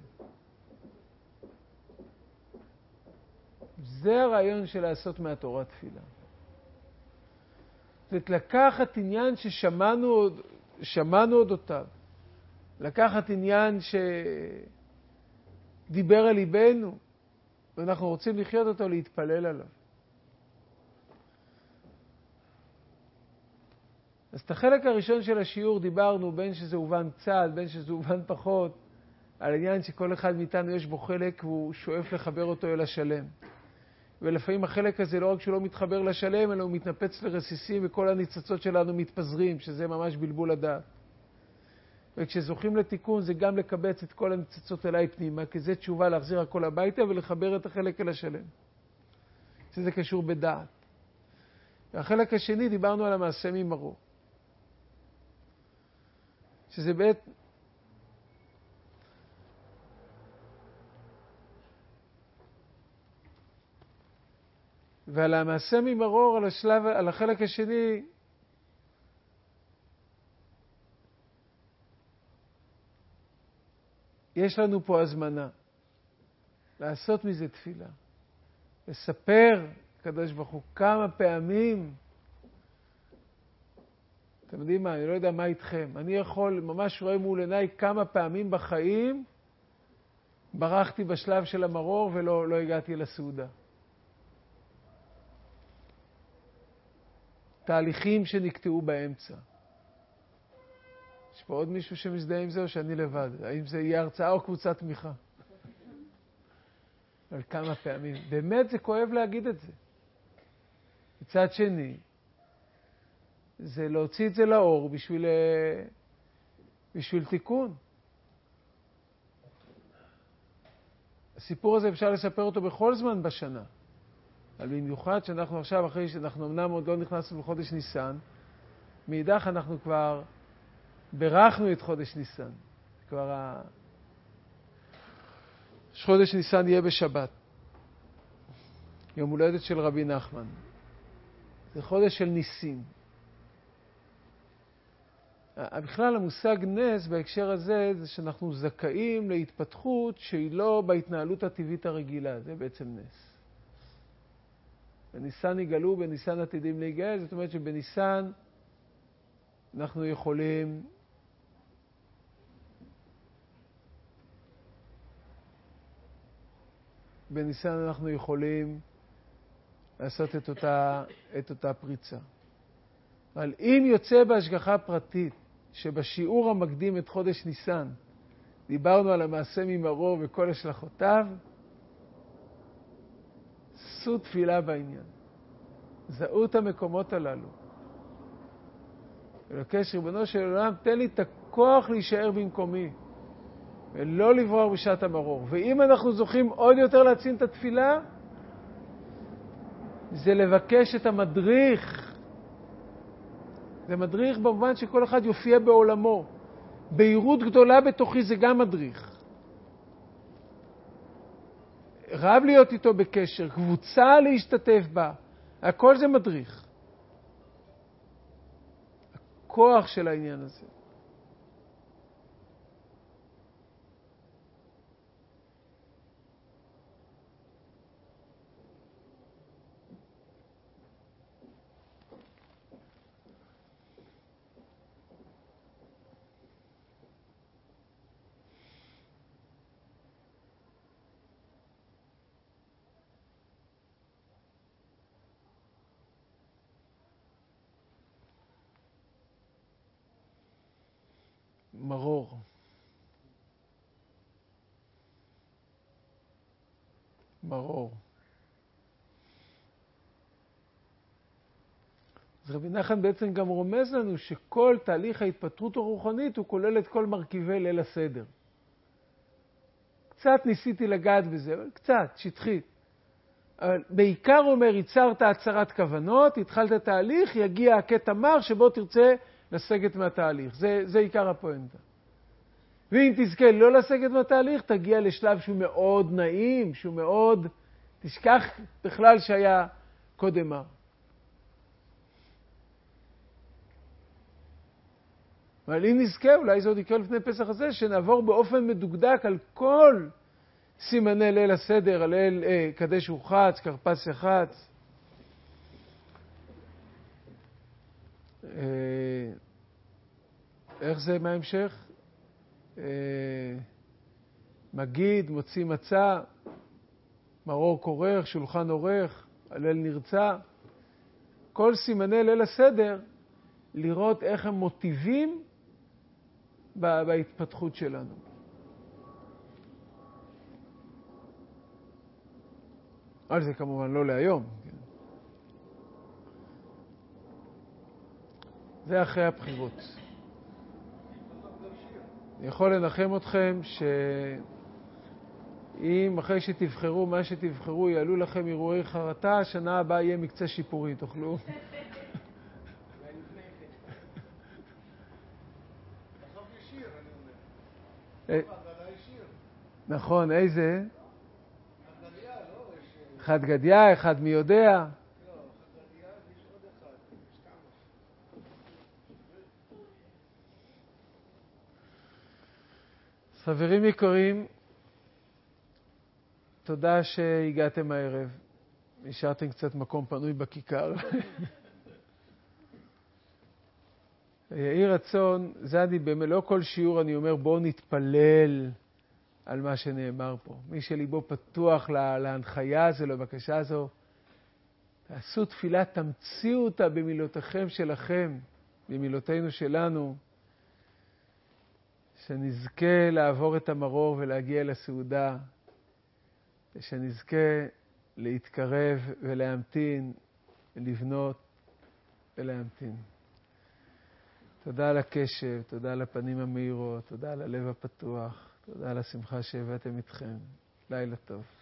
זה הרעיון של לעשות מהתורה תפילה. זאת לקחת עניין ששמענו עוד, שמענו עוד אותיו. לקחת עניין שדיבר על ליבנו, ואנחנו רוצים לחיות אותו, להתפלל עליו. אז את החלק הראשון של השיעור דיברנו, בין שזה הובן קצת, בין שזה הובן פחות, על העניין שכל אחד מאיתנו יש בו חלק, והוא שואף לחבר אותו אל השלם. ולפעמים החלק הזה לא רק שהוא לא מתחבר לשלם, אלא הוא מתנפץ לרסיסים, וכל הניצצות שלנו מתפזרים, שזה ממש בלבול הדעת. וכשזוכים לתיקון, זה גם לקבץ את כל הניצצות אליי פנימה, כי זה תשובה להחזיר הכל הביתה ולחבר את החלק אל השלם. שזה קשור בדעת. והחלק השני, דיברנו על המעשה ממרור. שזה בעת... ועל המעשה ממרור, על השלב, על החלק השני, יש לנו פה הזמנה לעשות מזה תפילה. לספר, קדוש ברוך הוא, כמה פעמים, אתם יודעים מה, אני לא יודע מה איתכם, אני יכול, ממש רואה מול עיניי כמה פעמים בחיים ברחתי בשלב של המרור ולא לא הגעתי לסעודה. תהליכים שנקטעו באמצע. יש פה עוד מישהו שמזדהה עם זה או שאני לבד? האם זה יהיה הרצאה או קבוצת תמיכה? אבל כמה פעמים. באמת זה כואב להגיד את זה. מצד שני, זה להוציא את זה לאור בשביל, בשביל תיקון. הסיפור הזה אפשר לספר אותו בכל זמן בשנה. אבל במיוחד שאנחנו עכשיו, אחרי שאנחנו אמנם עוד לא נכנסנו לחודש ניסן, מאידך אנחנו כבר ברכנו את חודש ניסן. כבר ה... חודש ניסן יהיה בשבת. יום הולדת של רבי נחמן. זה חודש של ניסים. בכלל המושג נס בהקשר הזה זה שאנחנו זכאים להתפתחות שהיא לא בהתנהלות הטבעית הרגילה. זה בעצם נס. בניסן יגלו, בניסן עתידים להיגאל. זאת אומרת שבניסן אנחנו יכולים בניסן אנחנו יכולים לעשות את אותה, את אותה פריצה. אבל אם יוצא בהשגחה פרטית, שבשיעור המקדים את חודש ניסן, דיברנו על המעשה ממרור וכל השלכותיו, עשו תפילה בעניין. זהו את המקומות הללו. ולבקש ריבונו של עולם, תן לי את הכוח להישאר במקומי, ולא לברור בשעת המרור. ואם אנחנו זוכים עוד יותר להציל את התפילה, זה לבקש את המדריך. זה מדריך במובן שכל אחד יופיע בעולמו. בהירות גדולה בתוכי זה גם מדריך. רב להיות איתו בקשר, קבוצה להשתתף בה, הכל זה מדריך. הכוח של העניין הזה. מרור. מרור. אז רבי נחמן בעצם גם רומז לנו שכל תהליך ההתפתחות הרוחנית הוא כולל את כל מרכיבי ליל הסדר. קצת ניסיתי לגעת בזה, אבל קצת, שטחית. אבל בעיקר אומר, ייצרת הצהרת כוונות, התחלת תהליך, יגיע הקטע מר שבו תרצה לסגת מהתהליך. זה, זה עיקר הפואנטה. ואם תזכה לא לסגת מהתהליך, תגיע לשלב שהוא מאוד נעים, שהוא מאוד, תשכח בכלל שהיה קודם מר. אבל אם נזכה, אולי זה עוד יקרה לפני פסח הזה, שנעבור באופן מדוקדק על כל סימני ליל הסדר, על ליל אה, קדש ורחץ, כרפס יחץ. אה, איך זה מה המשך? אה, מגיד, מוציא מצה, מרור כורך, שולחן עורך, הלל נרצה. כל סימני ליל הסדר, לראות איך הם מוטיבים בהתפתחות שלנו. אבל זה כמובן לא להיום. כן. זה אחרי הבחירות. אני יכול לנחם אתכם שאם אחרי שתבחרו מה שתבחרו יעלו לכם אירועי חרטה, השנה הבאה יהיה מקצה שיפורי, תוכלו. נכון, איזה? אחד גדיה, אחד מי יודע. לא, אחד גדיה ויש עוד אחד, שתיים. חברים יקרים, תודה שהגעתם הערב. השארתם קצת מקום פנוי בכיכר. יהי רצון, זה אני באמת, לא כל שיעור אני אומר בואו נתפלל על מה שנאמר פה. מי שליבו פתוח לה, להנחיה הזו, לבקשה הזו, תעשו תפילה, תמציאו אותה במילותיכם שלכם, במילותינו שלנו, שנזכה לעבור את המרור ולהגיע לסעודה, ושנזכה להתקרב ולהמתין, ולבנות ולהמתין. תודה על הקשב, תודה על הפנים המאירות, תודה על הלב הפתוח, תודה על השמחה שהבאתם איתכם. לילה טוב.